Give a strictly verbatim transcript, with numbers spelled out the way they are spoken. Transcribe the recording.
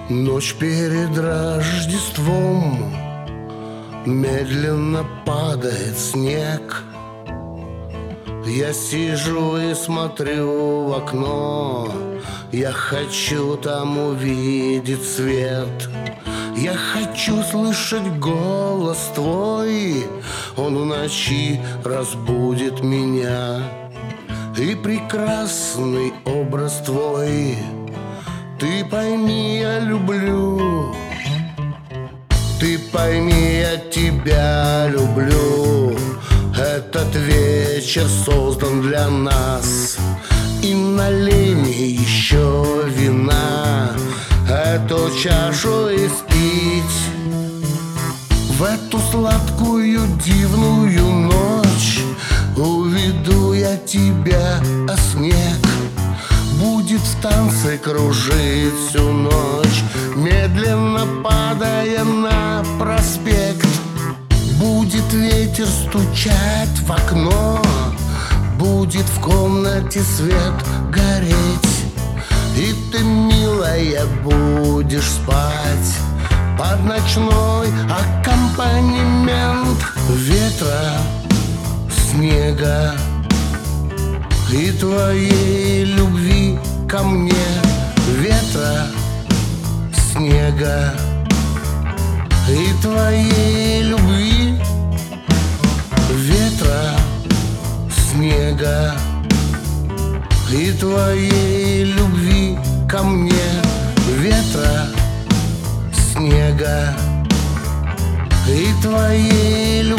Ночь перед Рождеством, медленно падает снег. Я сижу и смотрю в окно, я хочу там увидеть свет. Я хочу слышать голос твой, он в ночи разбудит меня. И прекрасный образ твой, ты пойми, я люблю. Ты пойми, я тебя люблю. Этот вечер создан для нас. И налей мне еще вина, эту чашу испить. В эту сладкую дивную ночь уведу я тебя, а снег будет в танце кружить всю ночь, медленно падая на проспект. Будет ветер стучать в окно, будет в комнате свет гореть. И ты, милая, будешь спать под ночной аккомпанемент ветра, снега и твоей любви ко мне. Ветра, снега и твоей любви. Ветра, снега и твоей любви ко мне. Ветра, снега и твоей любви.